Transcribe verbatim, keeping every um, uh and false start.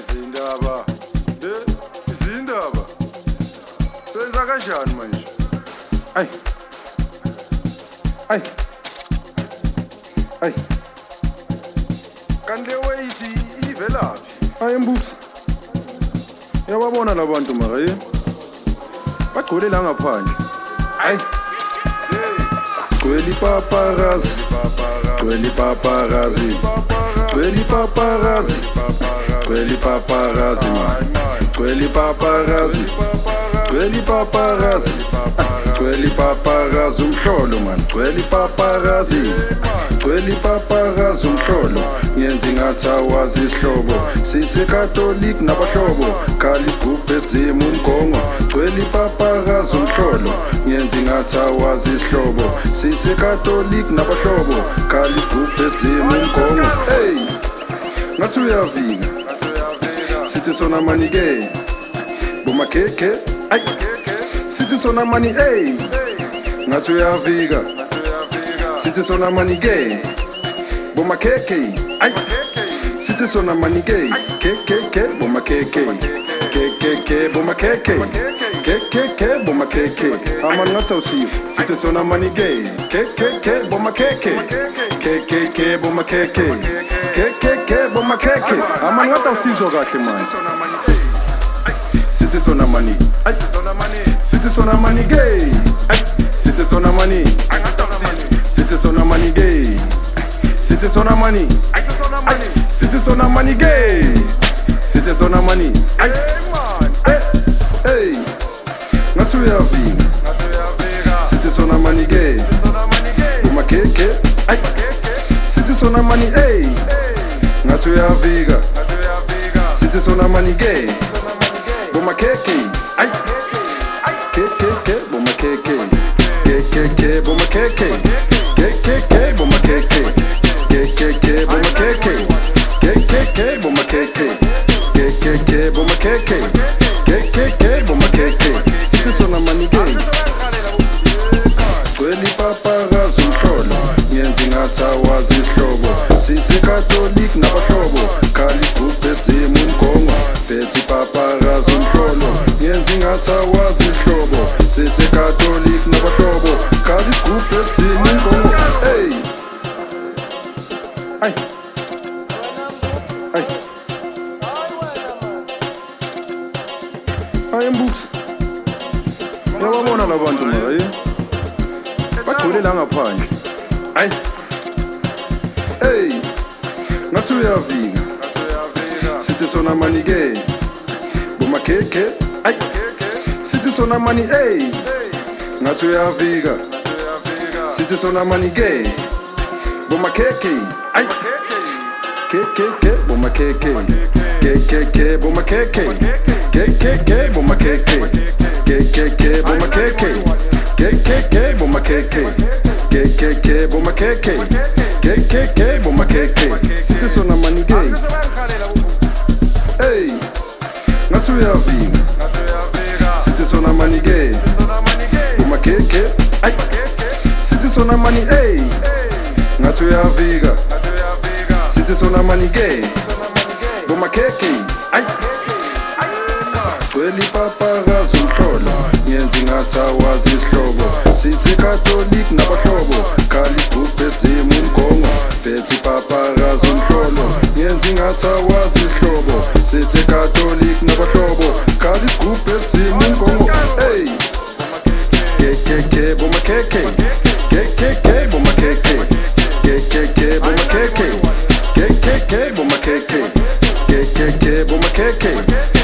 Izindaba, eh, izindaba. Senza kanjani manje? Ay. Ay. Ay. Kanti le wayithi ivelaphi? Hayi mbuks. Yababona labantu mara yini? Bagcwele la ngaphandle. Ay. Gcwele paparazzi. Gcwele paparazzi. Gcwele paparazzi. Gcwele paparazzi man. Gcwele paparazzi. Gcwele paparazzi. Gcwele paparazzi umhlolo man. Gcwele paparazzi. Gcwele paparazzi umhlolo. Yenza ingathi awazi isihlobo. Sisi-Catholic nabahlobo. Khala isigubhu ezima umgongo. Gcwele paparazzi umhlolo. Yenza ingathi awazi isihlobo. Sisi-Catholic nabahlobo. Khala isigubhu ezima umgongo. Hey, ngathi uyavika. Sithi sona mani ke. Boma keke. Ay. Sithi sona mani hey. Ngathi uyavika. Sithi sona mani ke. Boma keke. Ay. Sithi sona mani ke. Keke ke boma keke. Keke ke boma keke. Keke ke boma keke. Aman ngathi usiyo. Sithi sona mani ke. Keke ke boma keke. Keke ke boma keke. Keke ke boma keke. Aman ngathi usizwa kahle man. Sithi sona mani. Ay. Sithi sona mani gay. Ay. Sithi sona mani. Sithi sona mani gay. Sithi sona mani. Sithi sona mani gay. Sithi sona mani. Ay. Hey. Hey. Ngathi uyavika. Sithi sona mani gay. Boma keke. Ay. Sithi sona mani hey. Ngathi uyavika. Sithi sona mani gay. Boma keke. Ay. Keke ke boma keke. Keke ke boma keke. Keke ke boma keke. Keke ke boma keke. Keke ke boma keke. Keke ke boma keke. Keke ke boma keke. Sithi sona mani gay. Gcwele paparazzi umhlolo. Yenza ingathi awazi isihlobo. Sisi-Catholic nabahlobo. Khala isigubhu ezima umgongo. Bethi paparazzi umhlolo. Yenza ingathi awazi isihlobo. Sisi-Catholic nabahlobo. Khala isigubhu ezima umgongo. Hey. Ay. Ay. Hayi mbuks. Yababona labantu mara yini? Bagcwele la ngaphandle. Ay. Hey. Ngathi uyavika. Sithi sona mani ke. Boma keke. Ay. Sithi sona mani hey. Ngathi uyavika. Sithi sona mani ke. Boma keke. Ay. Keke ke boma keke. Keke ke boma keke. Keke ke boma keke. Keke ke boma keke. Keke ke boma keke. Keke ke boma keke. Keke ke boma keke. Sithi sona mani gay. Hey. Ngathi uyavika. Sithi sona mani gay. Boma keke. Ay. Sithi sona mani hey. Ngathi uyavika. Sithi sona mani gay. Boma keke. Ay. Gcwele paparazzi umhlolo. Yenza ingathi awazi isihlobo. Sisi-Catholic nabahlobo. Khala isigubhu ezima umgongo. Bethi paparazzi umhlolo. Yenza ingathi awazi isihlobo. Sisi-Catholic nabahlobo. Khala isigubhu ezima umgongo. Hey. Keke ke boma keke. Keke ke boma keke. Keke ke boma keke. Keke ke boma keke. Keke ke boma keke.